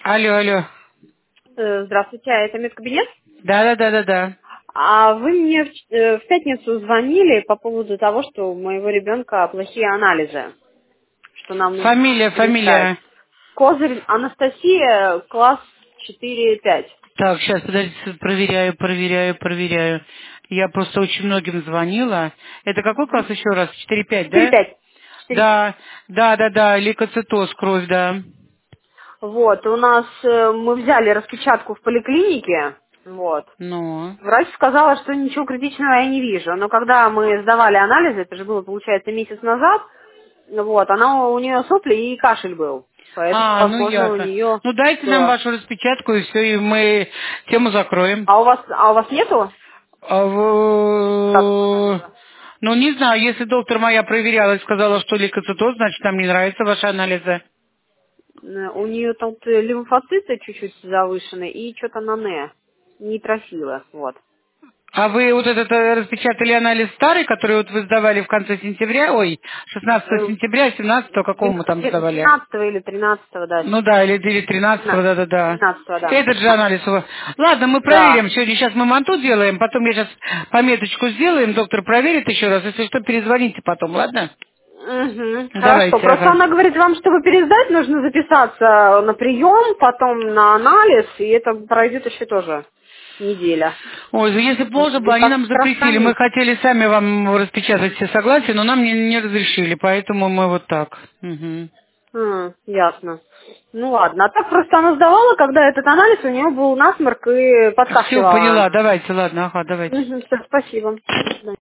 Алло, алло. Здравствуйте, а это медкабинет? Да. А вы мне в пятницу звонили по поводу того, что у моего ребенка плохие анализы, что нам нужно пересдать. Фамилия. Козырь Анастасия, класс 4-5. Так, сейчас, подождите, проверяю. Я просто очень многим звонила. Это какой класс еще раз? 4-5, да? 4-5. 4-5. Да, лейкоцитоз, кровь, да. Вот, у нас мы взяли распечатку в поликлинике, вот. Ну. Врач сказала, что ничего критичного я не вижу, но когда мы сдавали анализы, это же было, получается, месяц назад, вот, у нее сопли и кашель был. Поэтому, Ну возможно, у ясно. нее Ну дайте нам было. вашу распечатку и все, и мы тему закроем. А у вас нету А результатов анализа? Ну не знаю, если доктор моя проверяла и сказала, что лейкоцитоз, значит нам не нравятся ваши анализы. У нее тут лимфоциты чуть-чуть завышены и что-то на нейтрофилы, вот. А вы вот этот распечатали анализ старый, который вот вы сдавали в конце сентября, ой, 16 Э, сентября, 17 какого мы там сдавали? 12 или 13, да. Ну да, или 13, 13, да. 13, да. Этот же анализ у вас. Ладно, мы Да. проверим. Сегодня сейчас мы манту делаем, потом я сейчас пометочку сделаем, доктор проверит еще раз. Если что, перезвоните потом, ладно? Мгм. Хорошо. Давайте, Просто ага. она говорит, вам, чтобы пересдать, нужно записаться на прием, потом на анализ, и это пройдет еще тоже неделя. Ой, если бы можно И было, они как нам запретили. Мы страшно. хотели сами вам распечатать все согласия, но нам не разрешили, поэтому мы вот так. Мгм. Ясно. Ну ладно. А так просто она сдавала, когда этот анализ, у нее был насморк и Все, подкашливала поняла. она. Давайте, ладно, ага, давайте. Всё, спасибо. До свидания.